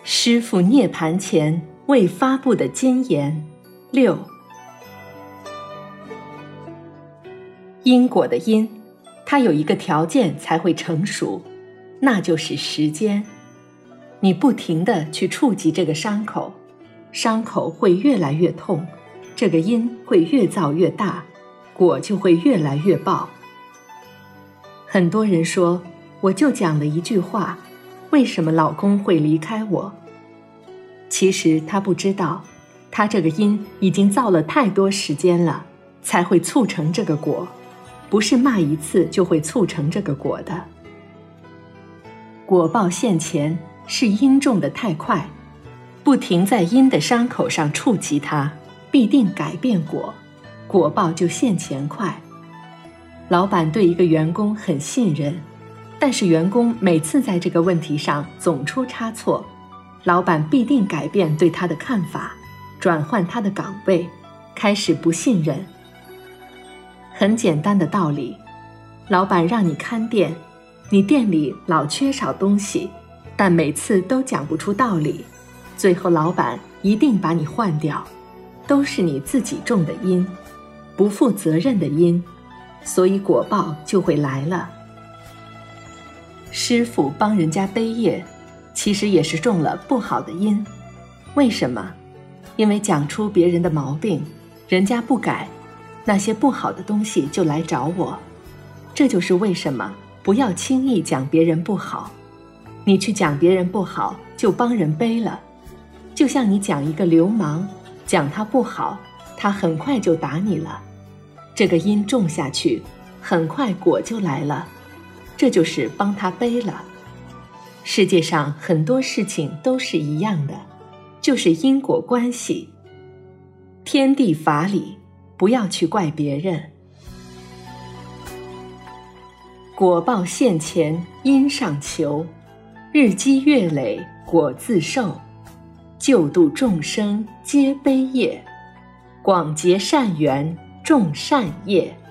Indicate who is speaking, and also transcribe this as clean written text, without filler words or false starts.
Speaker 1: 师父涅盘前未发布的金言6。因果的因，它有一个条件才会成熟，那就是时间。你不停地去触及这个伤口，伤口会越来越痛，这个因会越造越大，果就会越来越爆。很多人说，我就讲了一句话，为什么老公会离开我？其实他不知道，他这个因已经造了太多时间了，才会促成这个果，不是骂一次就会促成这个果的。果报现前是因种得太快，不停在因的伤口上触及它，必定改变果，果报就现前快。老板对一个员工很信任，但是员工每次在这个问题上总出差错，老板必定改变对他的看法，转换他的岗位，开始不信任。很简单的道理，老板让你看店，你店里老缺少东西，但每次都讲不出道理，最后老板一定把你换掉，都是你自己种的因，不负责任的因，所以果报就会来了。师父帮人家背业，其实也是种了不好的因。为什么？因为讲出别人的毛病，人家不改，那些不好的东西就来找我。这就是为什么不要轻易讲别人不好，你去讲别人不好，就帮人背了。就像你讲一个流氓，讲他不好，他很快就打你了。这个因种下去，很快果就来了，这就是帮他背了。世界上很多事情都是一样的，就是因果关系。天地法理，不要去怪别人。果报现前，因上求，日积月累，果自受。救度众生皆悲业，广结善缘，种善业。